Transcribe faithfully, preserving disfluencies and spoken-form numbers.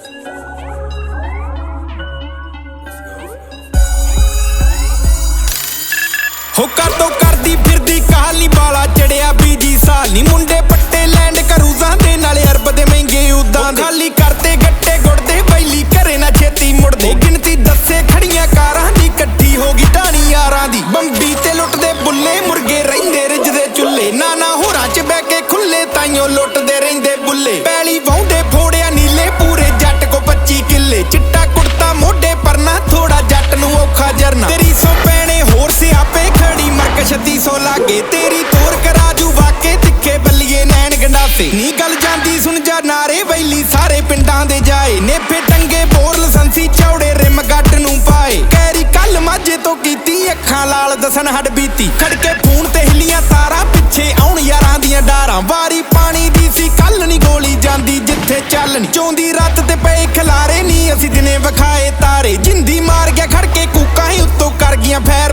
हुक्का तो करदी फिरदी कहाली वाला चढ़िया बीजी साल नी मुंडे पट्टे लैंड करूजां दे नाले अरब दे महंगे उदां दे खाली करते गट्टे गुड़दे बैली घरे ना छेती मुड़दे गिनती दसे खड़ियां कारां दी कट्ठी हो गई ढाणी यारां दी बंबी ते लुटदे बुल्ले मुर्गे रहिंदे रिजदे चुल्ले ना ना होरां च बह के खुले ताइयों लुटदे रहिंदे बुल्ले पैली वाहुंदे फोड़िया नीले पूरे जट को पच्ची किले चिट्टा कुड़ता मोढे परना थोड़ा जट नूं औखा जरना तेरी सौ पैणे होर सियापे खड़ी मरक छत्ती सौ लागे तेरी तोर कराजू वाके तिखे बल्लिए नैन गंडासे नी गल जांदी सुन जा नारे वैली सारे पिंडां दे जाए नेफे टंगे बोर लसंसी चौड़े रिम गट नूं पाए कैरी कल माझे तो कीती अखां लाल दसन हड बीती खड़के खून ते हिलियां तारा पिछे आउण यारां दियां डारां वारी पानी दी सी कल नी गोली जांदी जिथे चलनी चौंदी रात ते पए खिलारे नी असीं दिने विखाए तारे जिंदी मार गया खड़के कूकां ही उत्तों कर गईयां फैर